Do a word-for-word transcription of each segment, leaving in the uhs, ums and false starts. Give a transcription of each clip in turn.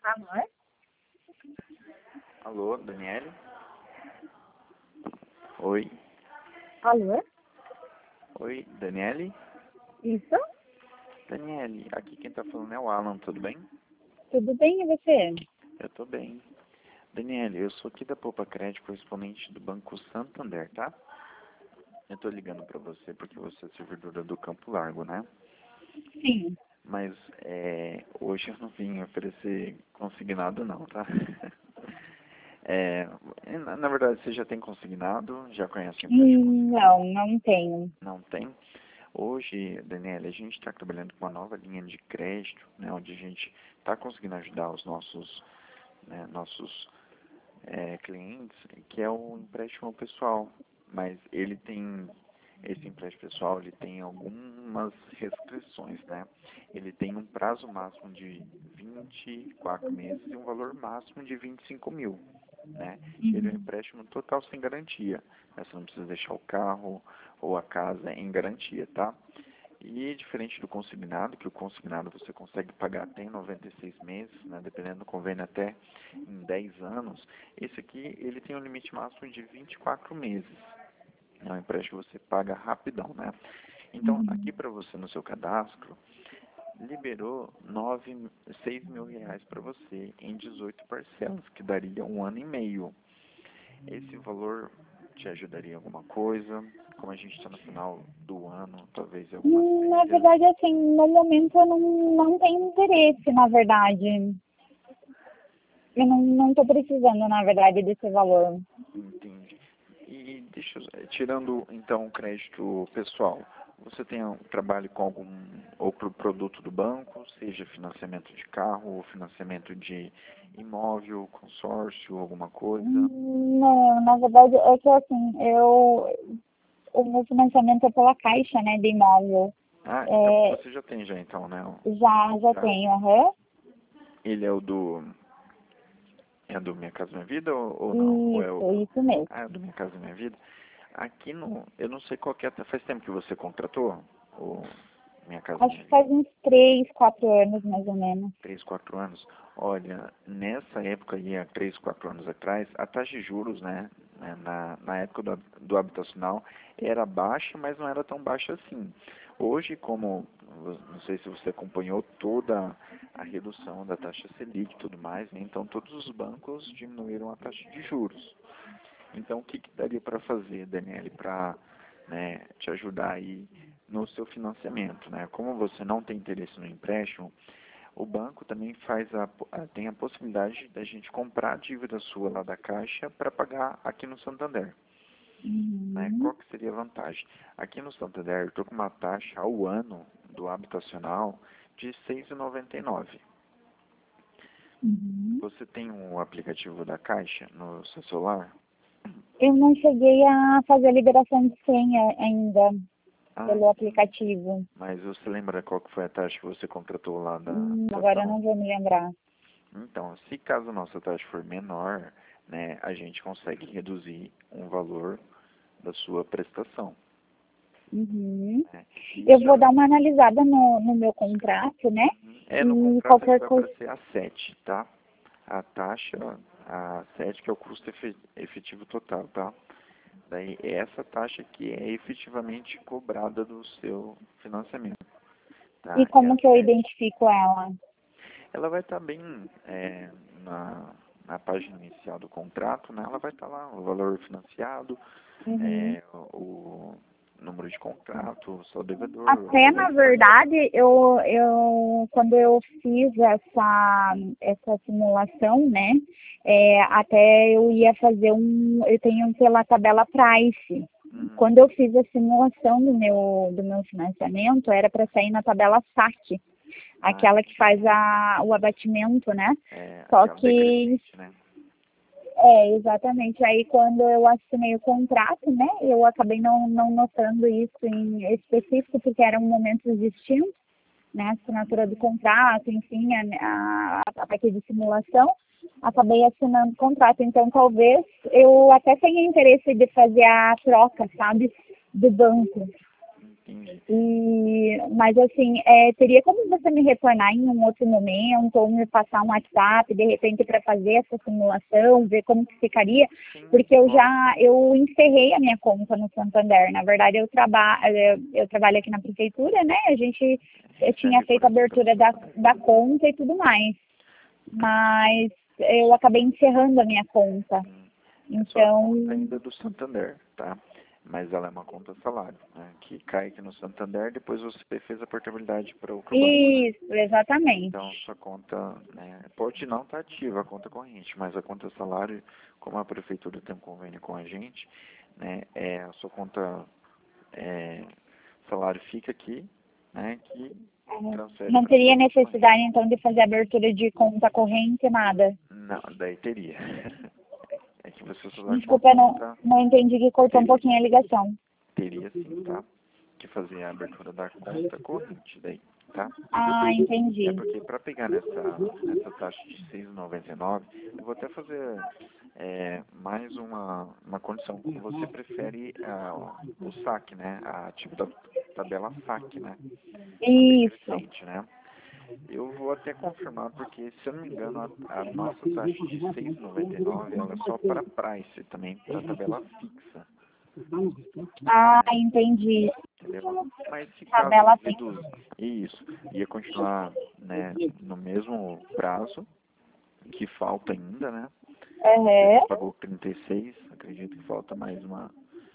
Alô? Alô, Daniele? Oi. Alô? Oi, Daniele? Isso? Daniele, aqui quem tá falando é o Alan, tudo bem? Tudo bem e você? Eu tô bem. Daniele, eu sou aqui da Poupa Crédito, correspondente do Banco Santander, tá? Eu tô ligando pra você porque você é servidora do Campo Largo, né? Sim. Mas é, hoje eu não vim oferecer consignado não, tá? É, na, na verdade, você já tem consignado? Já conhece o empréstimo Hum, consignado? Não, não tenho. Não tem? Hoje, Daniela, a gente está trabalhando com uma nova linha de crédito, né, onde a gente está conseguindo ajudar os nossos, né, nossos é, clientes, que é o empréstimo pessoal. Mas ele tem, esse empréstimo pessoal, ele tem algumas restrições, né? Ele tem um prazo máximo de vinte e quatro meses e um valor máximo de vinte e cinco mil. Né? Ele é um Uhum. empréstimo total sem garantia, né? Você não precisa deixar o carro ou a casa em garantia, tá? E diferente do consignado, que o consignado você consegue pagar até em noventa e seis meses, né? Dependendo do convênio até em dez anos, esse aqui ele tem um limite máximo de vinte e quatro meses. É um empréstimo que você paga rapidão, né? Então, aqui Uhum. para você no seu cadastro, liberou nove, seis mil reais para você em dezoito parcelas, que daria um ano e meio. Esse valor te ajudaria em alguma coisa? Como a gente está no final do ano, talvez algumas Hum, Na férias. verdade, assim, no momento eu não, não tenho interesse, na verdade. Eu não, não tô precisando, na verdade, desse valor. Entendi. E deixa eu, tirando então o crédito pessoal, você tem um trabalho com algum outro produto do banco, seja financiamento de carro, ou financiamento de imóvel, consórcio, alguma coisa? Hum, Não, na verdade, é que assim, eu, o meu financiamento é pela Caixa, né, de imóvel. Ah, então É, você já tem já então, né? já, já Já. tenho, aham. Ele é o do é do Minha Casa Minha Vida ou, ou não? Ou é o Isso, isso mesmo. ah, é do Minha Casa Minha Vida? Aqui no, eu não sei qual que é, faz tempo que você contratou o Minha Casa Acho Minha que Vida? faz uns três, quatro anos, mais ou menos. Três, quatro anos. Olha, nessa época aí, há três, quatro anos atrás, a taxa de juros, né, né, na, na época do, do habitacional, era baixa, mas não era tão baixa assim. Hoje, como, não sei se você acompanhou toda a redução da taxa Selic e tudo mais, né, então todos os bancos diminuíram a taxa de juros. Então, o que, que daria para fazer, Daniele, para né, te ajudar aí no seu financiamento, né? Como você não tem interesse no empréstimo, o banco também faz a, a- tem a possibilidade da gente comprar a dívida sua lá da Caixa para pagar aqui no Santander. Né? Uhum, Qual que seria a vantagem? Aqui no Santander, eu estou com uma taxa ao ano do habitacional de seis e noventa e nove. uhum. Você tem um aplicativo da Caixa no seu celular? Eu não cheguei a fazer a liberação de senha ainda Ah, pelo entendi. aplicativo. Mas você lembra qual que foi a taxa que você contratou lá da Hum, Agora eu habitação? não vou me lembrar. Então, se caso a nossa taxa for menor, né, a gente consegue reduzir um valor da sua prestação. Uhum. Né? Eu Isso vou é, dar uma analisada no, no meu contrato, né? é no E contrato ele qualquer vai coisa. aparecer a sete, tá? A taxa, a sete que é o custo efe- efetivo total, tá? Daí é essa taxa que é efetivamente cobrada do seu financiamento, E tá? É como a que eu sete. identifico ela? Ela vai estar bem é, na, na página inicial do contrato, né? Ela vai estar lá o valor financiado, Uhum. é, o número de contrato, o seu devedor, o Até valor na de parcela. verdade, eu, eu quando eu fiz essa, essa simulação, né? É, até eu ia fazer um, eu tenho pela tabela Price. Hum, Quando eu fiz a simulação do meu, do meu financiamento, era para sair na tabela SAC, ah, aquela que faz a, o abatimento, né? é Só aquela que, decrescente, né? é, exatamente, aí quando eu assinei o contrato, né, eu acabei não, não notando isso em específico, porque eram momentos distintos, né, a assinatura do contrato, enfim, a, a, a parte de simulação, acabei assinando o contrato. Então, talvez eu até tenha interesse de fazer a troca, sabe, do banco. Entendi. E, mas assim, é, teria como você me retornar em um outro momento, ou me passar um WhatsApp, de repente, para fazer essa simulação, ver como que ficaria? Sim, Porque eu claro. já, eu encerrei a minha conta no Santander. Na verdade, eu, traba, eu, eu trabalho aqui na prefeitura, né? A gente eu tinha Recebe feito a por aqui pelo abertura da, Santander. da conta e tudo mais. Mas eu acabei encerrando a minha conta. Sim. É só a Então, conta ainda do Santander, tá? Mas ela é uma conta salário, né? Que cai aqui no Santander, depois você fez a portabilidade para outro banco, né? isso, exatamente. Então, sua conta, né, pode não estar ativa a conta corrente, mas a conta salário, como a prefeitura tem um convênio com a gente, né, é, a sua conta é, salário fica aqui, né, que transfere Não para teria sua conta corrente. necessidade, então, de fazer abertura de conta corrente, nada. Não, daí teria. É que você só vai com uma Desculpa, eu não, conta, não entendi que cortou um teria, pouquinho a ligação. teria sim, tá? Que fazer a abertura da conta corrente daí, tá? Ah, É entendi. porque para pegar nessa, nessa taxa de seis reais e noventa e nove centavos, eu vou até fazer é, mais uma, uma condição. Como você prefere ah, o saque, né? A tipo da tabela saque, né? A Isso. decrescente, né? Eu vou até confirmar, porque, se eu não me engano, a, a nossa taxa de seis reais e noventa e nove centavos ela é só para price, também para tabela fixa. Ah, entendi. Entendeu? Mas se caso Tabela fixa. reduzir isso, ia continuar, né, no mesmo prazo que falta ainda, né? Você Uhum. pagou trinta e seis, acredito que falta mais uma.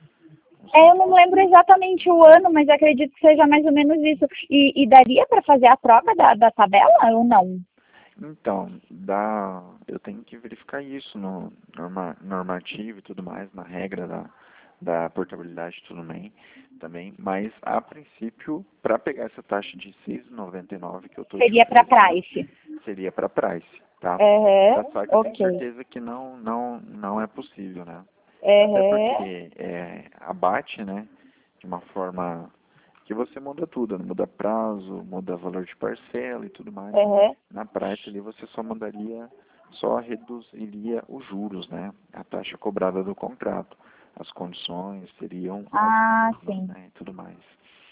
Uns É, eu cento. não lembro exatamente o ano, mas acredito que seja mais ou menos isso. E, e daria para fazer a troca da, da tabela ou não? Então, dá, eu tenho que verificar isso no norma, normativo e tudo mais, na regra da, da portabilidade e tudo bem, também, mas a princípio, para pegar essa taxa de seis reais e noventa e nove centavos que eu estou te Seria para oferecendo, price. seria para price, tá? Uhum. Da saque eu tenho Ok. certeza que não, não, não é possível, né? Até Uhum. porque é, abate, né, de uma forma que você muda tudo, né? Muda prazo, muda valor de parcela e tudo mais. Uhum. Na prática ali você só mudaria, só reduziria os juros, né? A taxa cobrada do contrato. As condições seriam as Ah, mesmas, sim. né? E tudo mais.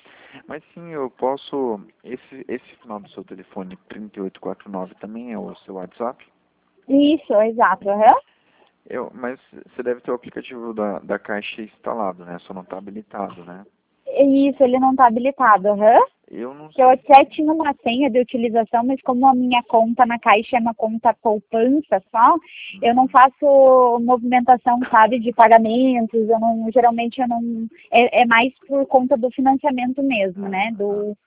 Mas sim, eu posso. Esse, esse final do seu telefone trinta e oito quarenta e nove também é o seu WhatsApp? Isso, exato. Uhum. Eu, mas você deve ter o aplicativo da, da Caixa instalado, né? Só não está habilitado, né? Isso, ele não está habilitado. Uhum. Eu não Que eu sei. até tinha uma senha de utilização, mas como a minha conta na Caixa é uma conta poupança só, eu não faço movimentação, sabe, de pagamentos, eu não, geralmente eu não, é, é mais por conta do financiamento mesmo, né, Ah, do,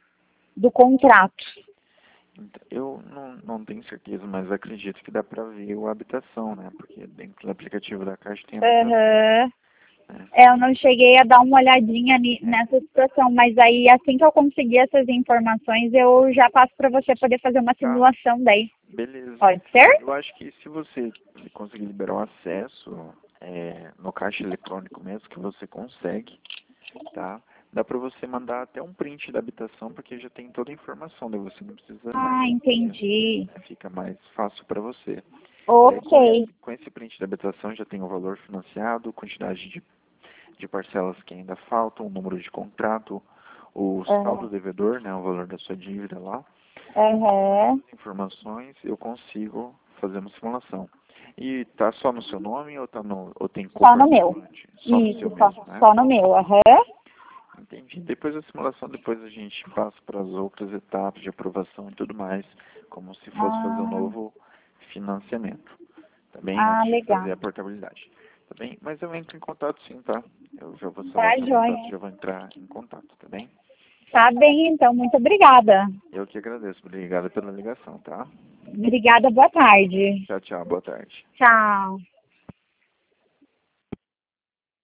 do contrato. então, eu não, não tenho certeza, mas acredito que dá para ver o habitação, né? Porque dentro do aplicativo da Caixa tem habitação, Uhum. né? É, eu não cheguei a dar uma olhadinha ni- nessa situação, mas aí assim que eu conseguir essas informações, eu já passo para você poder fazer uma Tá, simulação daí. beleza. Pode ser? Eu acho que se você conseguir liberar o acesso é, no caixa eletrônico mesmo, que você consegue, tá? Dá para você mandar até um print da habitação, porque já tem toda a informação, daí você não precisa Ah, mais preencher, entendi. né? Fica mais fácil para você. Daí com Ok. esse, com esse print da habitação já tem o valor financiado, quantidade de, de parcelas que ainda faltam, o número de contrato, o saldo Uhum. devedor, né, o valor da sua dívida lá. Uhum. Essas informações eu consigo fazer uma simulação. E tá só no seu nome ou tá no ou tem Só no meu. coparticipante? Só no seu Isso, só, mesmo, né? só no meu. Aham. Entendi. Depois da simulação, depois a gente passa para as outras etapas de aprovação e tudo mais, como se fosse fazer um Ah, novo financiamento. Tá bem? ah, Antes de legal. fazer a portabilidade. Tá bem? Mas eu entro em contato sim, tá? Eu já vou Tá, salvar seu joia. contato, já vou entrar em contato, tá bem? Tá bem, então. Muito obrigada. Eu que agradeço. Obrigado pela ligação, tá? Obrigada, boa tarde. Tchau, tchau. Boa tarde. Tchau.